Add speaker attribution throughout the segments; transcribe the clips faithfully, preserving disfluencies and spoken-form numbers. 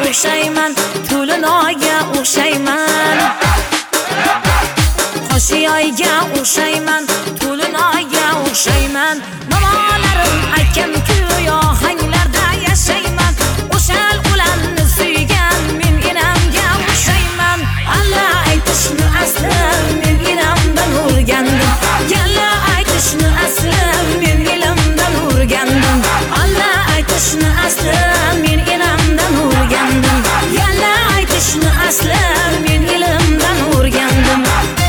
Speaker 1: o'xshayman, to'linoyga o'xshayman. Qo'shiyoyga o'xshayman, to'linoyga o'xshayman. Nomalarim aytgan-ku ohanglarda yashayman. O'shal ularni suygan men enamga o'xshayman. Alla aytishni asli men enamdan o'rgandim. Yalla aytishni asli men ilmdan o'rgandim. Alla aytishni asli men enamdan o'rgandim. Yalla aytishni asli men ilmdan o'rgandim.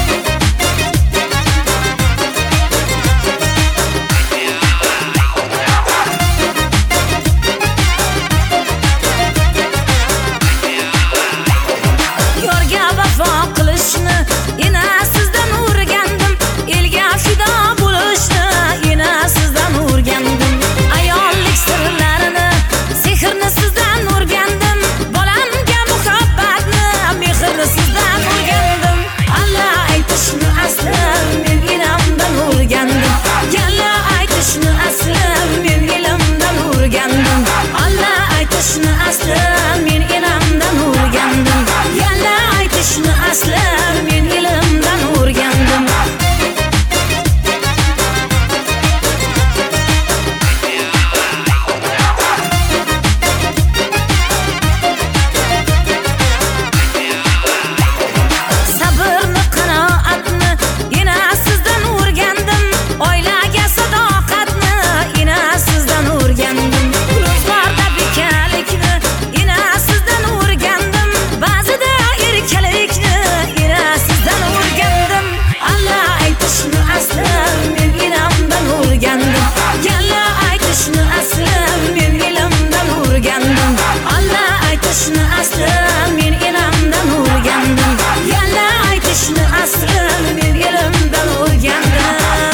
Speaker 1: Yorga vafo qilishni ina sizdan o'rgandim. Elga fido bo'lishni ina sizdan o'rgandim. Ayollik sirlarini, sehrni sizdan o'rgandim. Bolamga muhabbatni, mehrni sizdan o'rgandim. Alla aytishni asli men enamdan o'rgandim. Yalla aytishni asli men ilmdan o'rgandim. Alla aytishni asli men enamdan o'rgandim. Yalla aytishni asli men ilmdan o'rgandim. Sabrni, qanoatni ina sizdan o'rgandim. Oilaga sadoqatni ina sizdan o'rgandim. Ro'zg'orda bekalikni ina sizdan o'rgandim. Ba'zida erkalikni ina sizdan o'rgandim. Alla aytishni asli men enamdan o'rgandim. Yalla aytishni asli men ilmdan o'rgandim. Alla aytishni asli men enamdan o'rgandim. Yalla aytishni asli men ilmdan o'rgandim.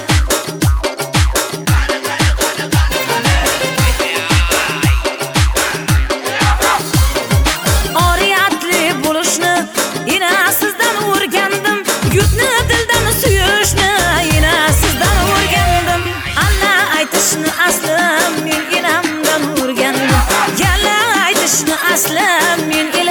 Speaker 1: Oriyatli bo'lishni ina sizdan o'rgandim. Yurtni dildan suyishni ina sizdan o'rgandim. Alla aytishni asli men enamdan o'rgandim. Yalla aytishni asli men